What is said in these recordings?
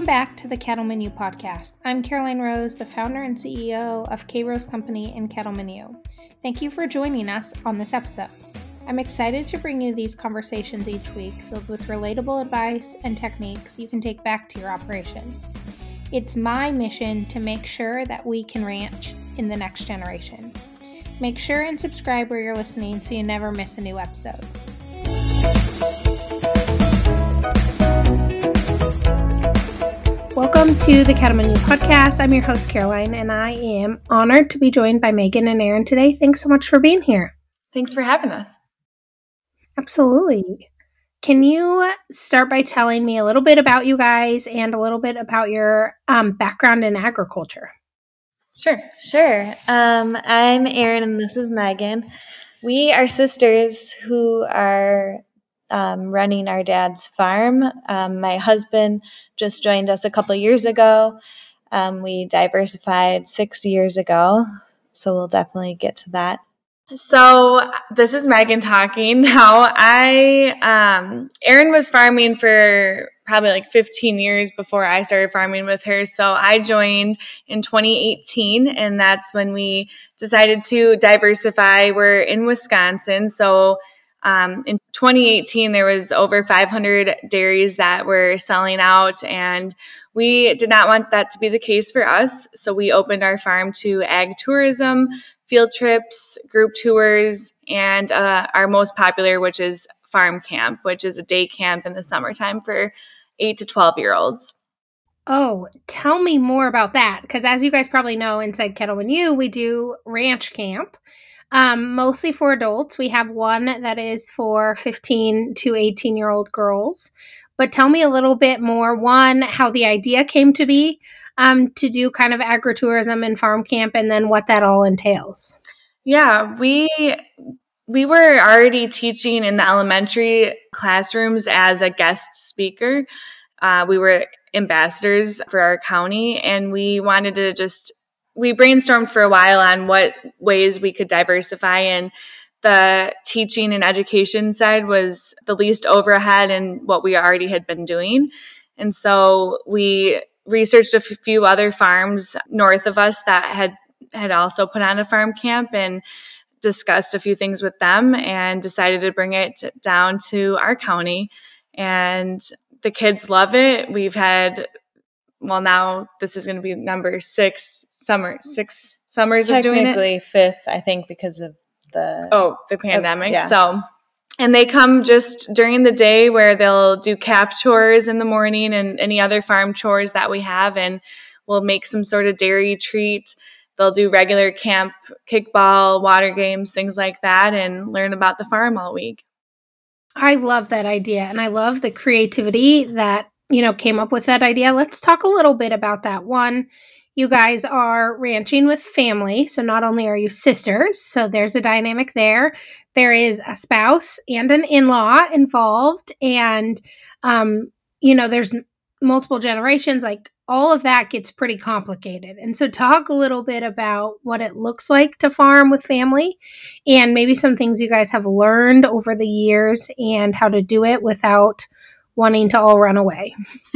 back to the Cattleman U podcast. I'm Caroline Rose, the founder and CEO of K Rose Company and Cattleman U. Thank you for joining us on this episode. I'm excited to bring you these conversations each week filled with relatable advice and techniques you can take back to your operation. It's my mission to make sure that we can ranch in the next generation. Make sure and subscribe where you're listening so you never miss a new episode. Welcome to the Cattleman U podcast. I'm your host, Caroline, and I am honored to be joined by Megan and Aaron today. Thanks so much for being here. Thanks for having us. Absolutely. Can you start by telling me a little bit about you guys and a little bit about your background in agriculture? Sure. I'm Erin and this is Megan. We are sisters who are running our dad's farm. My husband just joined us a couple years ago. We diversified 6 years ago, so we'll definitely get to that. So this is Megan talking now. Erin was farming for probably like 15 years before I started farming with her. So I joined in 2018, and that's when we decided to diversify. We're in Wisconsin, so in 2018 there was over 500 dairies that were selling out, and we did not want that to be the case for us. So we opened our farm to ag tourism, field trips, group tours, and our most popular, which is farm camp, which is a day camp in the summertime for 8 to 12-year-olds. Oh, tell me more about that, because as you guys probably know, inside Cattleman U, we do ranch camp, mostly for adults. We have one that is for 15 to 18-year-old girls. But tell me a little bit more, one, how the idea came to be, to do kind of agritourism and farm camp, and then what that all entails. Yeah, we were already teaching in the elementary classrooms as a guest speaker. We were ambassadors for our county, and we wanted to we brainstormed for a while on what ways we could diversify, and the teaching and education side was the least overhead in what we already had been doing. And so we researched a few other farms north of us that had also put on a farm camp, and discussed a few things with them and decided to bring it down to our county. And the kids love it. We've had, now this is going to be number 6 summers of doing it. Technically 5th, I think, because of the pandemic. Yeah. So, and they come just during the day where they'll do calf chores in the morning and any other farm chores that we have, and we'll make some sort of dairy treat. They'll do regular camp, kickball, water games, things like that, and learn about the farm all week. I love that idea, and I love the creativity that, came up with that idea. Let's talk a little bit about that. One, you guys are ranching with family, so not only are you sisters, so there's a dynamic there. There is a spouse and an in-law involved, and, there's multiple generations, like all of that gets pretty complicated. And so talk a little bit about what it looks like to farm with family, and maybe some things you guys have learned over the years and how to do it without wanting to all run away.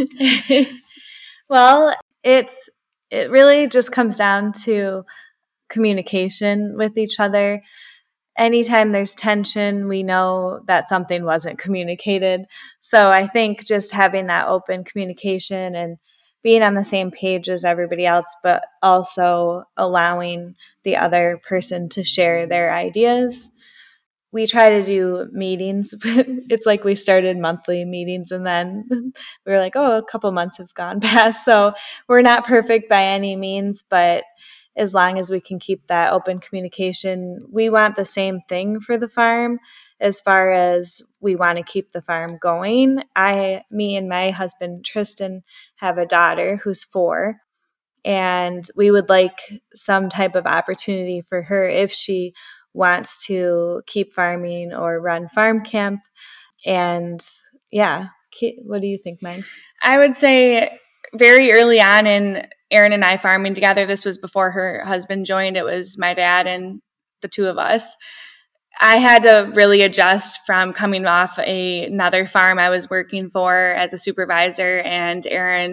Well, it really just comes down to communication with each other. Anytime there's tension, we know that something wasn't communicated. So I think just having that open communication and being on the same page as everybody else, but also allowing the other person to share their ideas. We try to do meetings. It's like we started monthly meetings, and then we were like, a couple months have gone past. So we're not perfect by any means, but as long as we can keep that open communication, we want the same thing for the farm as far as we want to keep the farm going. Me and my husband, Tristan, have a daughter who's 4, and we would like some type of opportunity for her if she wants to keep farming or run farm camp. And yeah, what do you think, Megs? I would say very early on in Erin and I farming together, this was before her husband joined, it was my dad and the two of us. I had to really adjust from coming off another farm I was working for as a supervisor, and Erin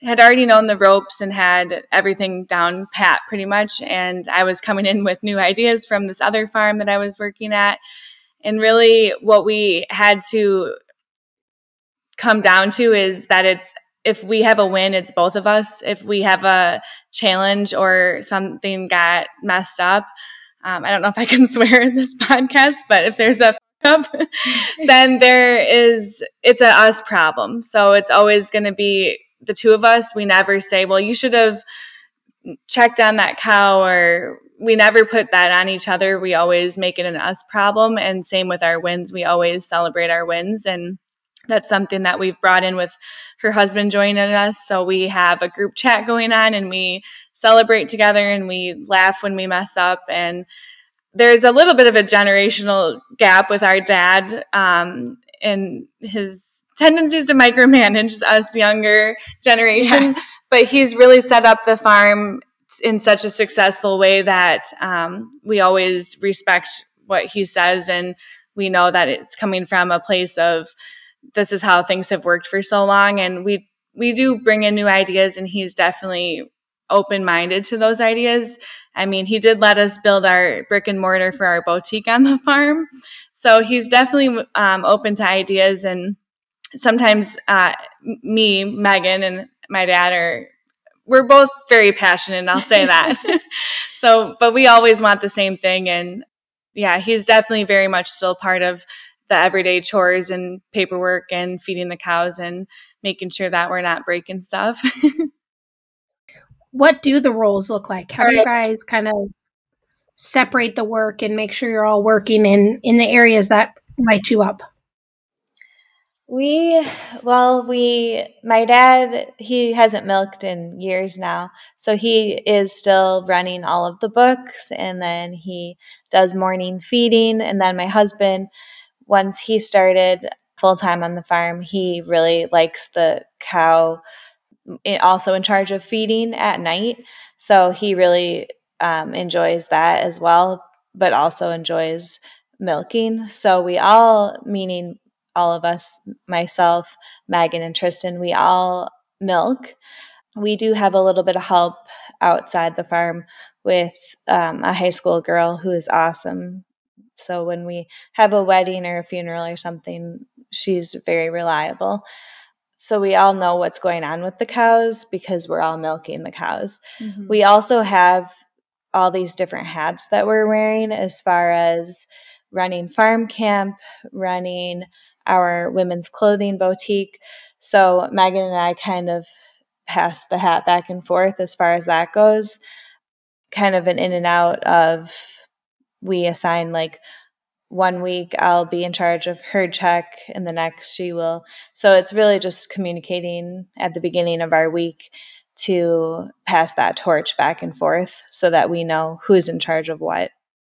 had already known the ropes and had everything down pat pretty much. And I was coming in with new ideas from this other farm that I was working at. And really what we had to come down to is that if we have a win, it's both of us. If we have a challenge or something got messed up, I don't know if I can swear in this podcast, but if there's a up, then it's a us problem. So it's always going to be the two of us. We never say, well, you should have checked on that cow, or we never put that on each other. We always make it an us problem. And same with our wins. We always celebrate our wins. And that's something that we've brought in with her husband joining us. So we have a group chat going on and we celebrate together and we laugh when we mess up. And there's a little bit of a generational gap with our dad and his tendencies to micromanage us younger generation. Yeah. But he's really set up the farm in such a successful way that we always respect what he says, and we know that it's coming from a place of this is how things have worked for so long. And we do bring in new ideas, and he's definitely open-minded to those ideas. I mean, he did let us build our brick and mortar for our boutique on the farm. So he's definitely open to ideas. And sometimes me, Megan, and my dad we're both very passionate, and I'll say that. But we always want the same thing. And yeah, he's definitely very much still part of the everyday chores and paperwork and feeding the cows and making sure that we're not breaking stuff. What do the roles look like? How do you guys kind of separate the work and make sure you're all working in the areas that light you up? My dad, he hasn't milked in years now. So he is still running all of the books, and then he does morning feeding. And then my husband, once he started full time on the farm, he really likes the cow, also in charge of feeding at night. So he really enjoys that as well, but also enjoys milking. So we all, meaning all of us, myself, Megan, and Tristan, we all milk. We do have a little bit of help outside the farm with a high school girl who is awesome. So when we have a wedding or a funeral or something, she's very reliable. So we all know what's going on with the cows because we're all milking the cows. Mm-hmm. We also have all these different hats that we're wearing as far as running farm camp, running our women's clothing boutique. So Megan and I kind of pass the hat back and forth as far as that goes. Kind of an in and out of, we assign like 1 week I'll be in charge of herd check and the next she will. So it's really just communicating at the beginning of our week to pass that torch back and forth so that we know who's in charge of what.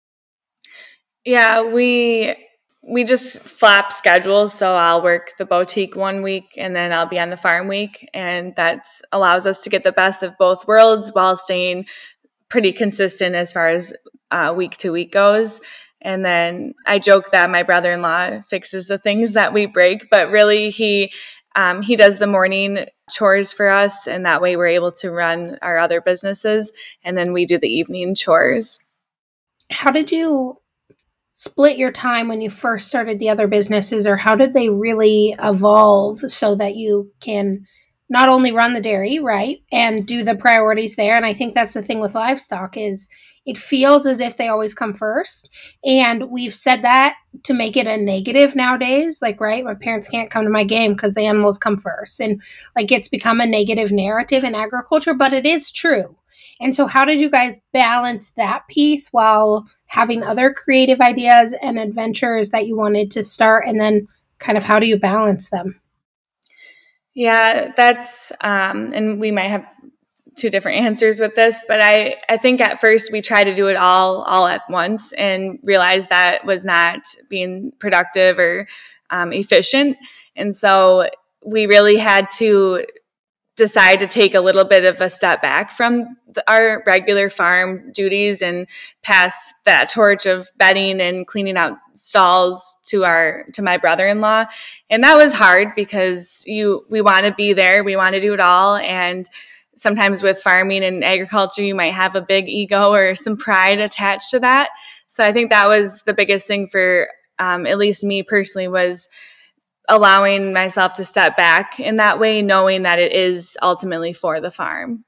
Yeah, we just flap schedules. So I'll work the boutique 1 week and then I'll be on the farm week. And that allows us to get the best of both worlds while staying pretty consistent as far as week to week goes. And then I joke that my brother-in-law fixes the things that we break, but really he does the morning chores for us, and that way we're able to run our other businesses, and then we do the evening chores. How did you split your time when you first started the other businesses, or how did they really evolve so that you can not only run the dairy, right, and do the priorities there? And I think that's the thing with livestock is it feels as if they always come first. And we've said that to make it a negative nowadays. Like, right, my parents can't come to my game because the animals come first. And like it's become a negative narrative in agriculture, but it is true. And so how did you guys balance that piece while having other creative ideas and adventures that you wanted to start? And then kind of how do you balance them? Yeah, that's, and we might have two different answers with this, but I think at first we tried to do it all at once and realized that was not being productive or efficient. And so we really had to decide to take a little bit of a step back from our regular farm duties and pass that torch of bedding and cleaning out stalls to my brother-in-law. And that was hard because we want to be there, we want to do it all, and sometimes with farming and agriculture you might have a big ego or some pride attached to that. So I think that was the biggest thing for at least me personally, was allowing myself to step back in that way, knowing that it is ultimately for the farm.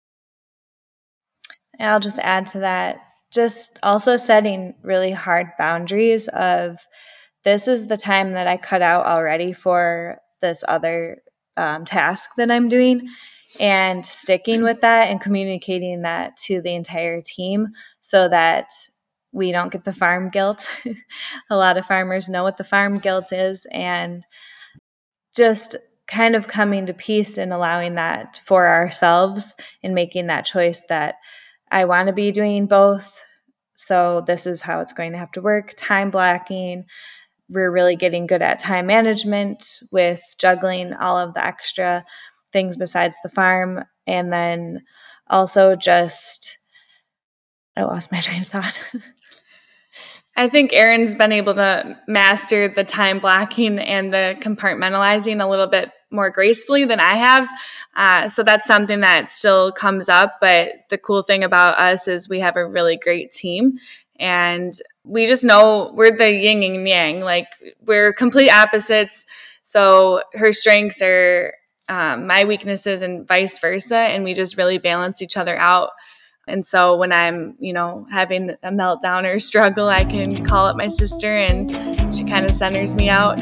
And I'll just add to that, just also setting really hard boundaries of, this is the time that I cut out already for this other task that I'm doing, and sticking with that and communicating that to the entire team so that we don't get the farm guilt. A lot of farmers know what the farm guilt is, and just kind of coming to peace and allowing that for ourselves and making that choice that I want to be doing both. So this is how it's going to have to work. Time blocking. We're really getting good at time management with juggling all of the extra things besides the farm. And then also just, I lost my train of thought. I think Erin's been able to master the time blocking and the compartmentalizing a little bit more gracefully than I have. So that's something that still comes up. But the cool thing about us is we have a really great team. And we just know we're the yin and yang. Like, we're complete opposites. So her strengths are my weaknesses and vice versa. And we just really balance each other out. And so when I'm, having a meltdown or struggle, I can call up my sister and she kind of centers me out.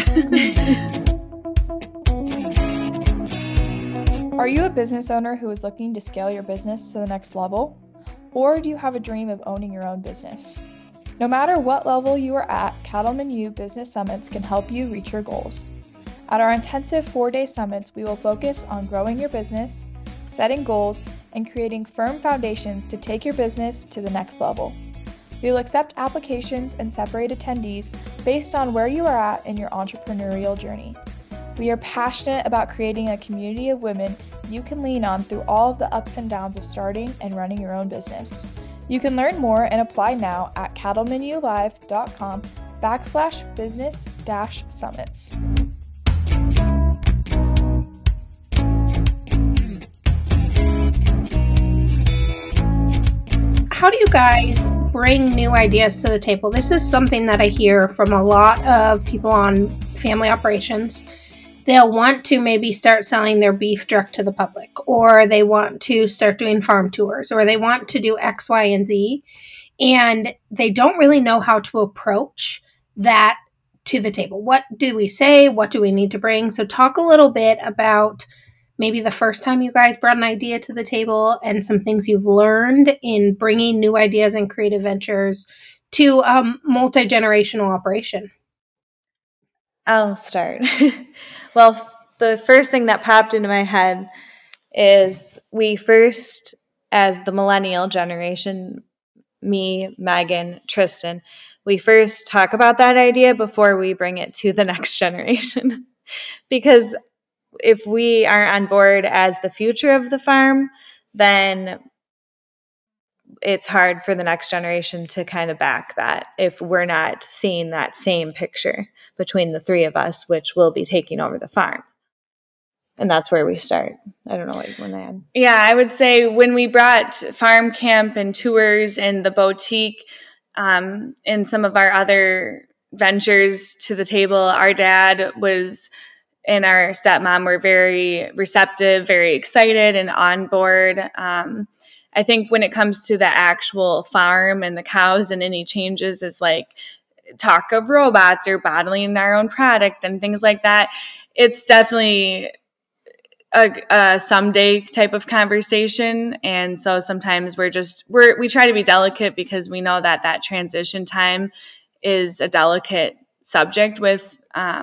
Are you a business owner who is looking to scale your business to the next level? Or do you have a dream of owning your own business? No matter what level you are at, Cattlemen U Business Summits can help you reach your goals. At our intensive 4-day summits, we will focus on growing your business, setting goals, and creating firm foundations to take your business to the next level. We will accept applications and separate attendees based on where you are at in your entrepreneurial journey. We are passionate about creating a community of women you can lean on through all of the ups and downs of starting and running your own business. You can learn more and apply now at cattlemenulive.com/business-summits. How do you guys bring new ideas to the table? This is something that I hear from a lot of people on family operations. They'll want to maybe start selling their beef direct to the public, or they want to start doing farm tours, or they want to do X, Y, and Z, and they don't really know how to approach that to the table. What do we say? What do we need to bring? So talk a little bit about maybe the first time you guys brought an idea to the table and some things you've learned in bringing new ideas and creative ventures to a multi-generational operation. I'll start. Well, the first thing that popped into my head is we first, as the millennial generation, me, Megan, Tristan, we first talk about that idea before we bring it to the next generation. Because if we are on board as the future of the farm, then it's hard for the next generation to kind of back that if we're not seeing that same picture between the three of us, which will be taking over the farm. And that's where we start. I don't know what you want to add. Yeah, I would say when we brought farm camp and tours and the boutique and some of our other ventures to the table, our dad was and our stepmom were very receptive, very excited and on board. I think when it comes to the actual farm and the cows and any changes is like talk of robots or bottling our own product and things like that. It's definitely a someday type of conversation. And so sometimes we try to be delicate because we know that transition time is a delicate subject with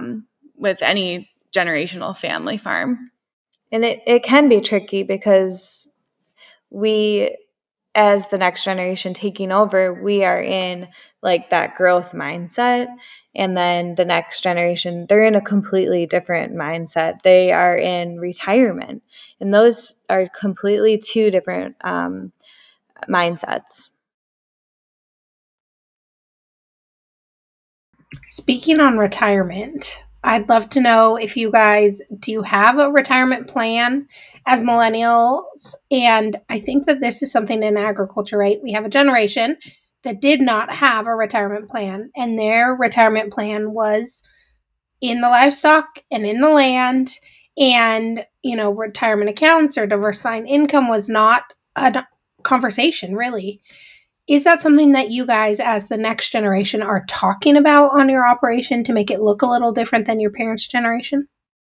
any generational family farm. And it can be tricky because we as the next generation taking over, we are in like that growth mindset. And then the next generation, they're in a completely different mindset. They are in retirement. And those are completely two different mindsets. Speaking on retirement, I'd love to know if you guys, do you have a retirement plan as millennials? And I think that this is something in agriculture, right? We have a generation that did not have a retirement plan, and their retirement plan was in the livestock and in the land, and, retirement accounts or diversifying income was not a conversation, really. Is that something that you guys, as the next generation, are talking about on your operation to make it look a little different than your parents' generation?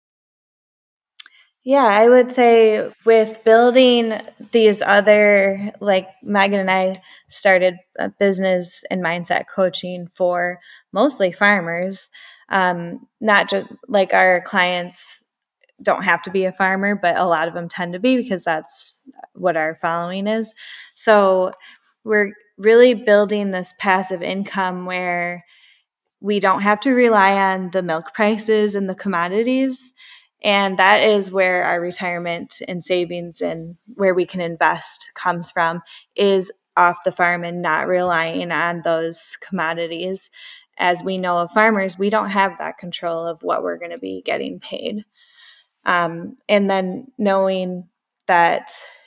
Yeah, I would say with building these other, like Megan and I started a business and mindset coaching for mostly farmers. Not just like our clients don't have to be a farmer, but a lot of them tend to be because that's what our following is. So we're really building this passive income where we don't have to rely on the milk prices and the commodities. And that is where our retirement and savings and where we can invest comes from, is off the farm and not relying on those commodities. As we know of farmers, we don't have that control of what we're going to be getting paid. And then knowing that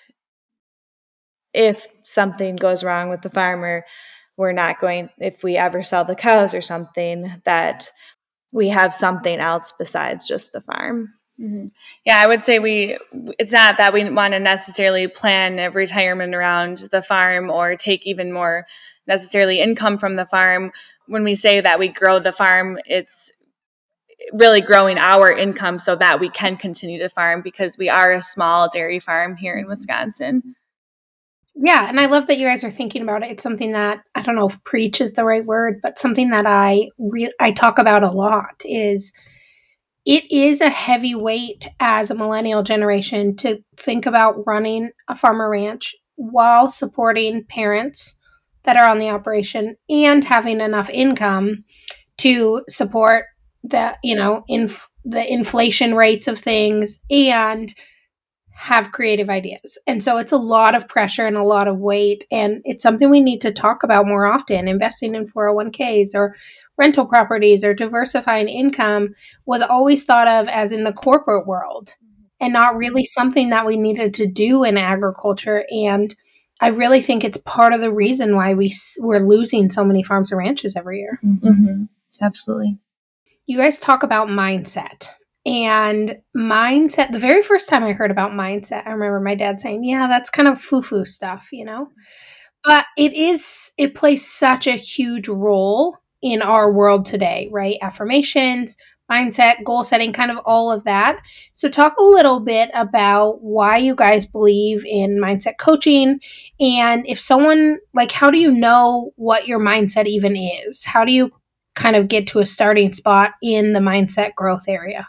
if something goes wrong with the farmer, we're not going, if we ever sell the cows or something, that we have something else besides just the farm. Mm-hmm. Yeah, I would say it's not that we want to necessarily plan a retirement around the farm or take even more necessarily income from the farm. When we say that we grow the farm, it's really growing our income so that we can continue to farm, because we are a small dairy farm here in Wisconsin. Yeah, and I love that you guys are thinking about it. It's something that, I don't know if preach is the right word, but something that I talk about a lot is it is a heavy weight as a millennial generation to think about running a farmer ranch while supporting parents that are on the operation and having enough income to support the, the inflation rates of things and have creative ideas. And so it's a lot of pressure and a lot of weight. And it's something we need to talk about more often. Investing in 401ks or rental properties or diversifying income was always thought of as in the corporate world and not really something that we needed to do in agriculture. And I really think it's part of the reason why we're losing so many farms and ranches every year. Mm-hmm. Absolutely. You guys talk about mindset. And mindset, the very first time I heard about mindset, I remember my dad saying, yeah, that's kind of foo-foo stuff, But it plays such a huge role in our world today, right? Affirmations, mindset, goal setting, kind of all of that. So talk a little bit about why you guys believe in mindset coaching, and if someone, like, how do you know what your mindset even is? How do you kind of get to a starting spot in the mindset growth area?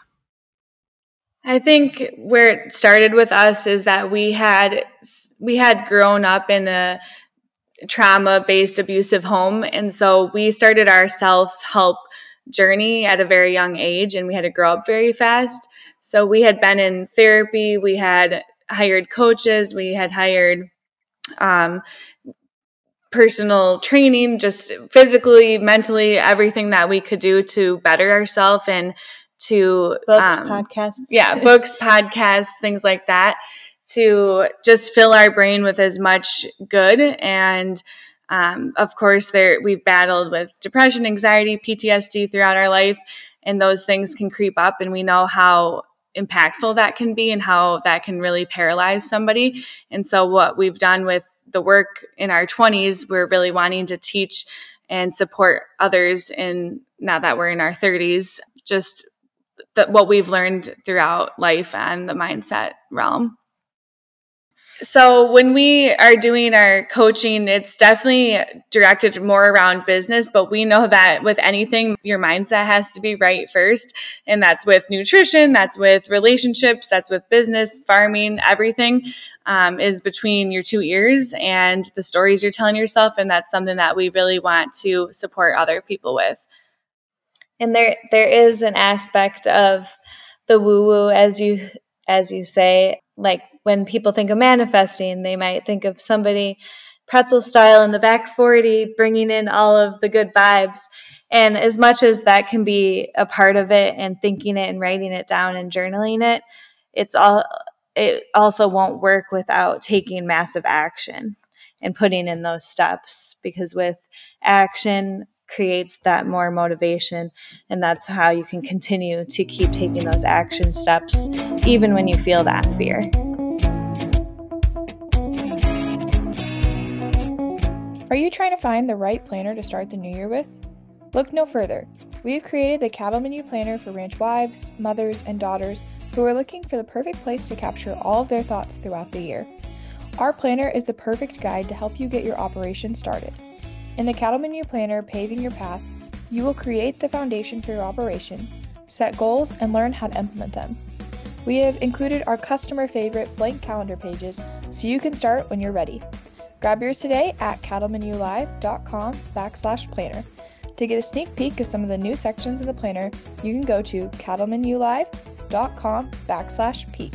I think where it started with us is that we had grown up in a trauma-based abusive home, and so we started our self-help journey at a very young age, and we had to grow up very fast. So we had been in therapy, we had hired coaches, we had hired personal training, just physically, mentally, everything that we could do to better ourselves and to books, podcasts. Yeah, books, podcasts, things like that, to just fill our brain with as much good. And of course, we've battled with depression, anxiety, PTSD throughout our life, and those things can creep up, and we know how impactful that can be and how that can really paralyze somebody. And so what we've done with the work in our 20s, we're really wanting to teach and support others in, now that we're in our 30s, just what we've learned throughout life and the mindset realm. So when we are doing our coaching, it's definitely directed more around business, but we know that with anything, your mindset has to be right first. And that's with nutrition, that's with relationships, that's with business, farming, everything. is between your two ears and the stories you're telling yourself, and that's something that we really want to support other people with. And there is an aspect of the woo-woo, as you say. Like when people think of manifesting, they might think of somebody pretzel style in the back 40 bringing in all of the good vibes. And as much as that can be a part of it, and thinking it and writing it down and journaling it, it also won't work without taking massive action and putting in those steps, because with action creates that more motivation, and that's how you can continue to keep taking those action steps even when you feel that fear. Are you trying to find the right planner to start the new year with? Look no further. We've created the Cattleman U Planner for ranch wives, mothers, and daughters who are looking for the perfect place to capture all of their thoughts throughout the year. Our planner is the perfect guide to help you get your operation started. In the Cattleman U Planner Paving Your Path, you will create the foundation for your operation, set goals, and learn how to implement them. We have included our customer favorite blank calendar pages so you can start when you're ready. Grab yours today at cattlemanulive.com/planner. To get a sneak peek of some of the new sections in the planner, you can go to cattlemanulive.com/peek.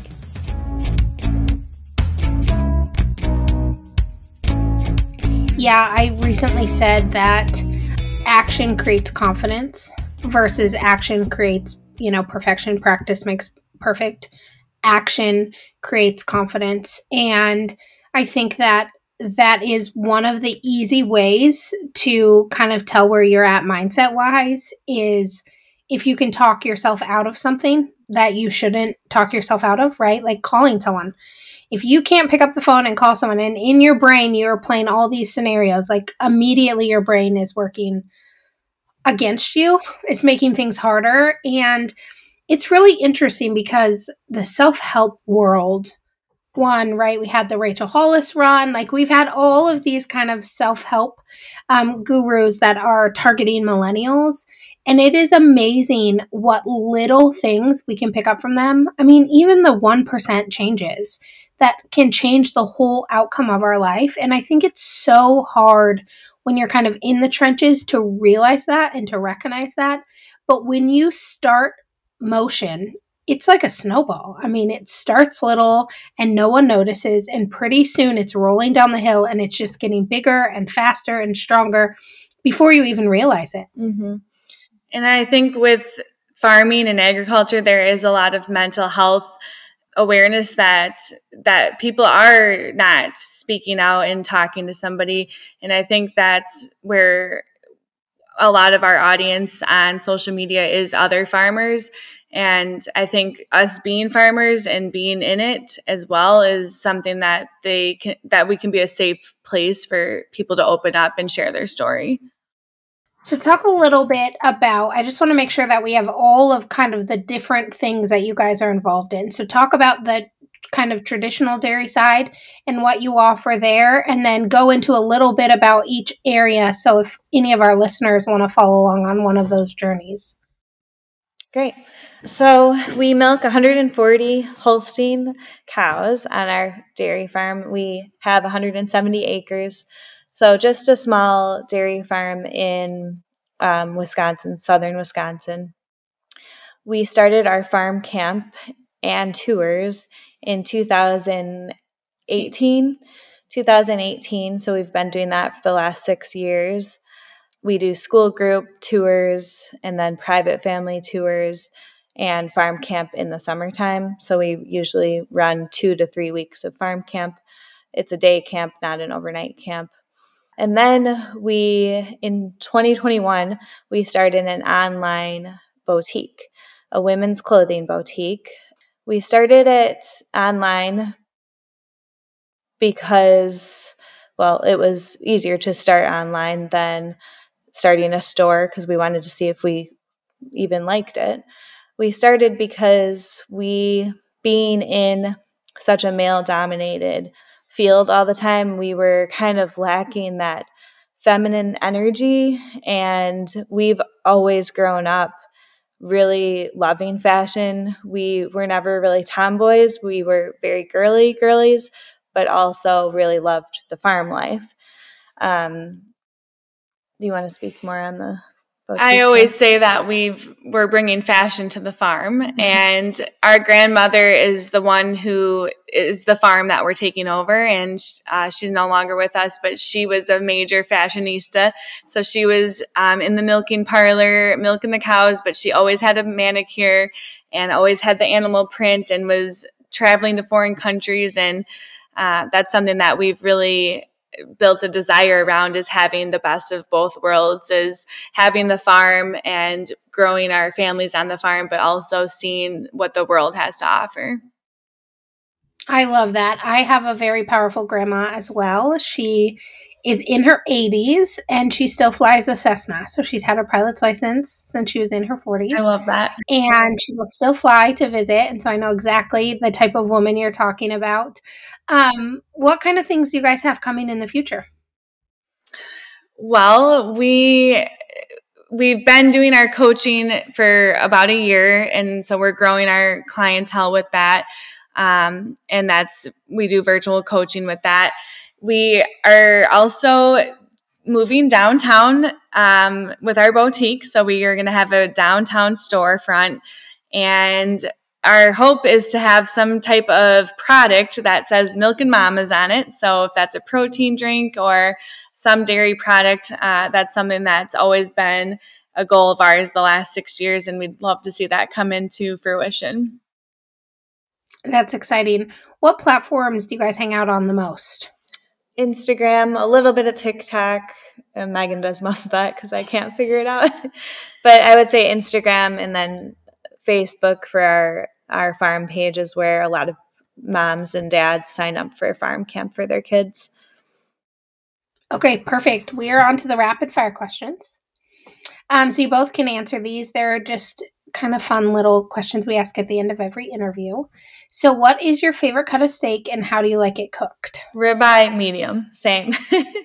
Yeah, I recently said that action creates confidence versus action creates, perfection. Practice makes perfect. Action creates confidence. And I think that is one of the easy ways to kind of tell where you're at mindset wise, is if you can talk yourself out of something that you shouldn't talk yourself out of, right? Like calling someone. If you can't pick up the phone and call someone, and in your brain you're playing all these scenarios, like immediately your brain is working against you. It's making things harder. And it's really interesting because the self-help world, one, right? We had the Rachel Hollis run. Like we've had all of these kind of self-help gurus that are targeting millennials. And it is amazing what little things we can pick up from them. I mean, even the 1% changes that can change the whole outcome of our life. And I think it's so hard when you're kind of in the trenches to realize that and to recognize that. But when you start motion, it's like a snowball. I mean, it starts little and no one notices, and pretty soon it's rolling down the hill, and it's just getting bigger and faster and stronger before you even realize it. Mm-hmm. And I think with farming and agriculture, there is a lot of mental health awareness that people are not speaking out and talking to somebody. And I think that's where a lot of our audience on social media is other farmers. And I think us being farmers and being in it as well is something that we can be a safe place for people to open up and share their story. So talk a little bit about, I just want to make sure that we have all of kind of the different things that you guys are involved in. So talk about the kind of traditional dairy side and what you offer there, and then go into a little bit about each area. So if any of our listeners want to follow along on one of those journeys. Great. So we milk 140 Holstein cows on our dairy farm. We have 170 acres. So just a small dairy farm in Wisconsin, southern Wisconsin. We started our farm camp and tours in 2018. So we've been doing that for the last 6 years. We do school group tours and then private family tours and farm camp in the summertime. So we usually run 2 to 3 weeks of farm camp. It's a day camp, not an overnight camp. And then in 2021, we started an online boutique, a women's clothing boutique. We started it online because, well, it was easier to start online than starting a store, because we wanted to see if we even liked it. We started because being in such a male-dominated field all the time, we were kind of lacking that feminine energy, and we've always grown up really loving fashion. We were never really tomboys. We were very girlies, but also really loved the farm life. Do you want to speak more on the boutique? I always say that we're bringing fashion to the farm, and our grandmother is the one who is the farm that we're taking over, and she's no longer with us, but she was a major fashionista. So she was in the milking parlor, milking the cows, but she always had a manicure and always had the animal print and was traveling to foreign countries, and that's something that we've really built a desire around, is having the best of both worlds, is having the farm and growing our families on the farm, but also seeing what the world has to offer. I love that. I have a very powerful grandma as well. She is in her 80s and she still flies a Cessna. So she's had her pilot's license since she was in her 40s. I love that. And she will still fly to visit. And so I know exactly the type of woman you're talking about. What kind of things do you guys have coming in the future? Well, we've been doing our coaching for about a year, and so we're growing our clientele with that. And we do virtual coaching with that. We are also moving downtown with our boutique, so we are going to have a downtown storefront, and our hope is to have some type of product that says Milk and Mamas on it. So if that's a protein drink or some dairy product, that's something that's always been a goal of ours the last 6 years, and we'd love to see that come into fruition. That's exciting. What platforms do you guys hang out on the most? Instagram, a little bit of TikTok. And Megan does most of that because I can't figure it out. But I would say Instagram, and then Facebook for our farm page is where a lot of moms and dads sign up for farm camp for their kids. Okay, perfect. We are on to the rapid fire questions. So you both can answer these. They're just kind of fun little questions we ask at the end of every interview. So what is your favorite cut of steak and how do you like it cooked? Ribeye medium. Same.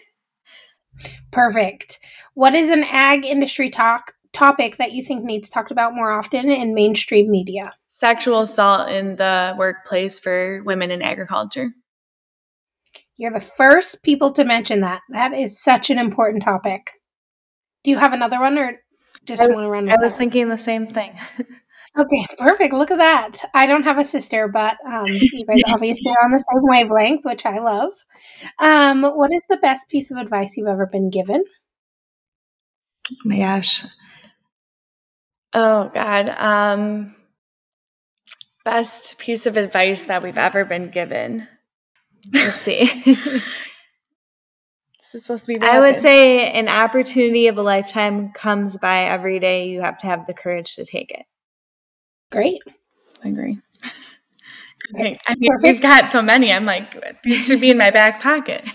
Perfect. What is an ag industry topic that you think needs talked about more often in mainstream media? Sexual assault in the workplace for women in agriculture. You're the first people to mention that. That is such an important topic. Do you have another one or just want to run with I was that? thinking the same thing. Okay, perfect. Look at that. I don't have a sister, but you guys obviously are on the same wavelength, which I love. What is the best piece of advice you've ever been given? Oh my gosh. Oh, God. Best piece of advice that we've ever been given. Let's see. This is supposed to be rapid. I would say an opportunity of a lifetime comes by every day. You have to have the courage to take it. Great. I agree. Okay. I mean, we've got so many. I'm like, these should be in my back pocket.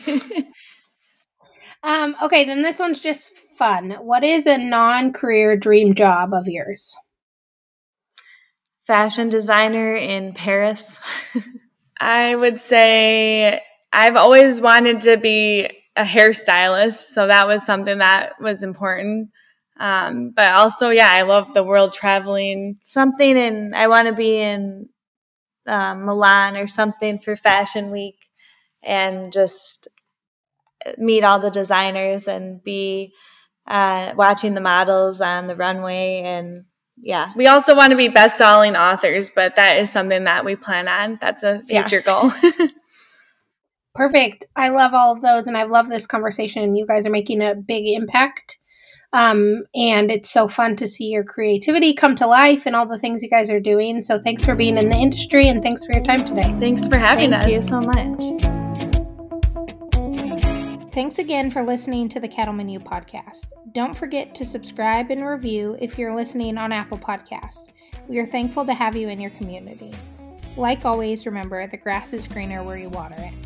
Okay, then this one's just fun. What is a non-career dream job of yours? Fashion designer in Paris. I would say I've always wanted to be a hairstylist, so that was something that was important. But also, yeah, I love the world traveling. I want to be in Milan or something for Fashion Week and just meet all the designers and be watching the models on the runway. And yeah. We also want to be best-selling authors, but that is something that we plan on. That's a future goal. Perfect. I love all of those, and I love this conversation. You guys are making a big impact. And it's so fun to see your creativity come to life and all the things you guys are doing. So thanks for being in the industry, and thanks for your time today. Thanks for having us. Thank you so much. Thanks again for listening to the Cattleman U podcast. Don't forget to subscribe and review if you're listening on Apple Podcasts. We are thankful to have you in your community. Like always, remember, the grass is greener where you water it.